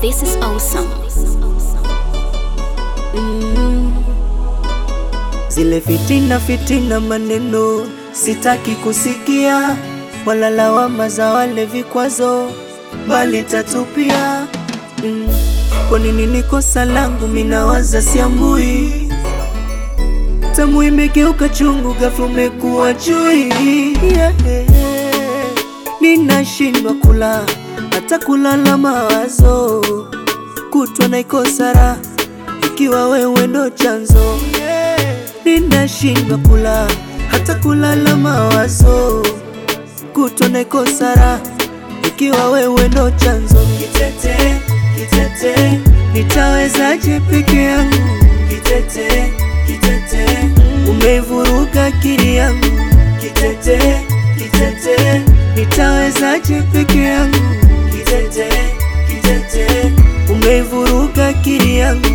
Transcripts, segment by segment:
This is awesome. Zile fitina maneno sitaki kusikia, wala lawama za wale vikwazo bali tatupia. Kwa nini nikosa langu minawaza siambui, tamu imegeuka chungu ghafla umekuwa chui. Ninashindwa kula hata kulala mawazo, kutwa naikosa raha ikiwa wewe ndo chanzo. Ninashindwa kula hata kulala mawazo, kutwa naikosa raha ikiwa wewe ndo chanzo. Kitete, kitete, nitawezaje peke yangu? Kitete, kitete, umeivuruga akili yangu. Kitete, kitete, nitawezaje peke yangu? Kitete, kitete, umeivuruga akili yangu.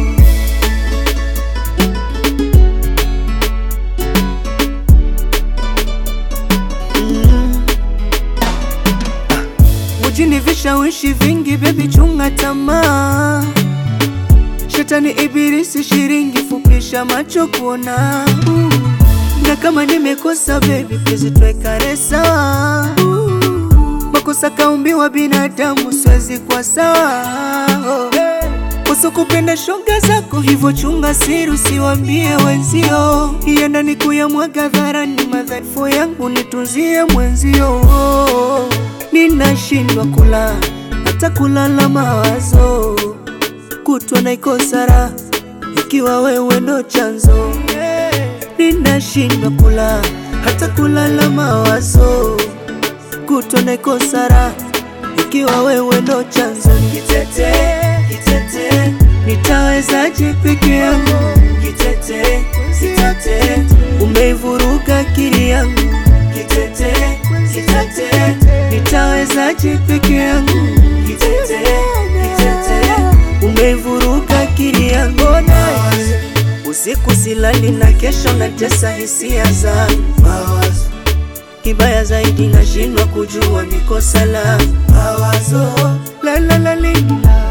Mjini vishawishi vingi baby, chunga tamaa. Shetani ibilisi shiringi, fupisha macho kuona. Na kama nimekosa baby, please tuwekane sawa. Makosa kaumbiwa binadamu, siwezi kwa sawa. Usukupenda shoga zako, hivyo chunga siri usiwambie wenzio. Ienda ni kuyamwaga dharani, madhaifu yangu nitunzie mwenzio. Ninashindwa kula hata kulala mawazo, kutwa naikosa raha ikiwa wewe ndo chanzo. Ninashindwa kula hata kulala mawazo, kutwa naikosa raha ikiwa wewe ndo chanzo. Kitete, kitete, nitawezaje peke yangu? Kitete, kitete, umeivuruga akili yangu. Kitete, kitete, nitawezaje peke yangu? Kitete, kitete, umeivuruga akili yangu. Usiku silali na kesho natesa hisia zangu. Kibaya zaidi nashindwa kujua niko salama. La la la la.